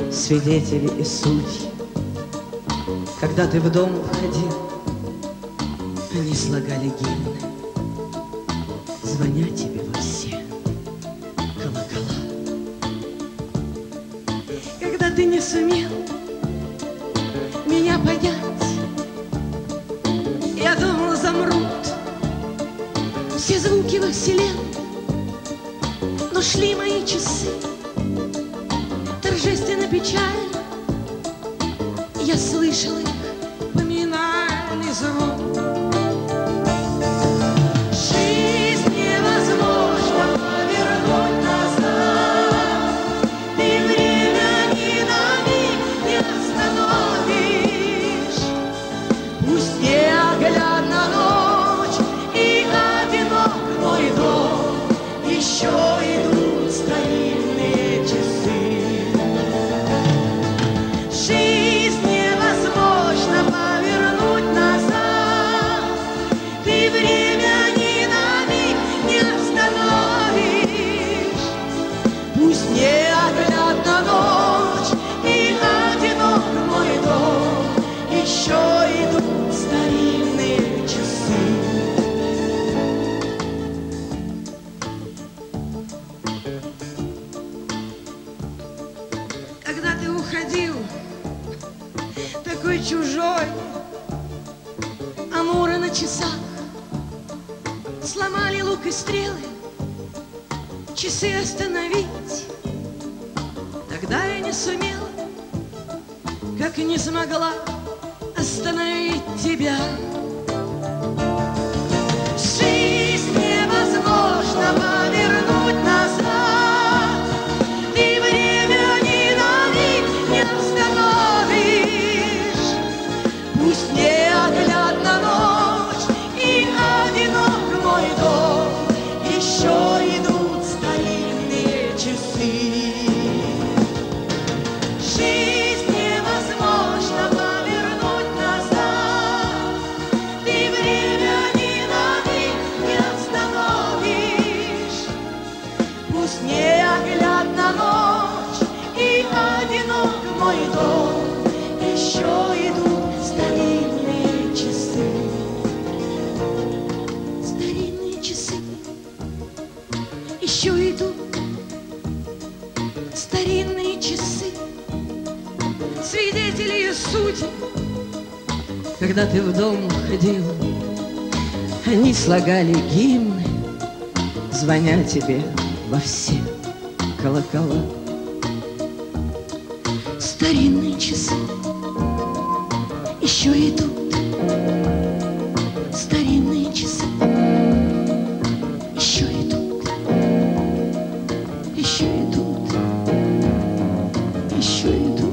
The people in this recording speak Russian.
свидетели и судьи. Когда ты в дом входил, они слагали гимны, звоня тебе во все колокола. Когда ты не сумел меня понять, я думал, замрут все звуки во вселенной, но шли мои часы торжественно печально. Я слышал их поминальный звон. Жизнь невозможно повернуть назад, ты время ни на миг не остановишь. Пусть неоглядна ночь и одинок мой дом, еще идут старинные часы. Жизнь невозможно повернуть назад, ты время ни на миг не остановишь. Пусть неоглядна ночь и одинок мой дом, еще идут старинные часы. Когда ты уходил, такой чужой, амуры на часах сломали лук и стрелы, часы остановить. Тогда я не сумела, как и не смогла остановить тебя. Жизнь невозможно повернуть назад, ты время ни на миг не остановишь. Пусть неоглядна ночь и одинок мой дом, еще идут старинные часы. Жизнь невозможно повернуть назад, ты время ни на миг не остановишь. Пусть неоглядна ночь и одинок мой дом, еще идут старинные часы. Старинные часы еще идут, старинные часы, свидетели и судьи. Когда ты в дом ходил, они слагали гимны, звоня тебе во все колокола. Старинные часы еще идут, старинные часы еще идут, еще идут, еще идут.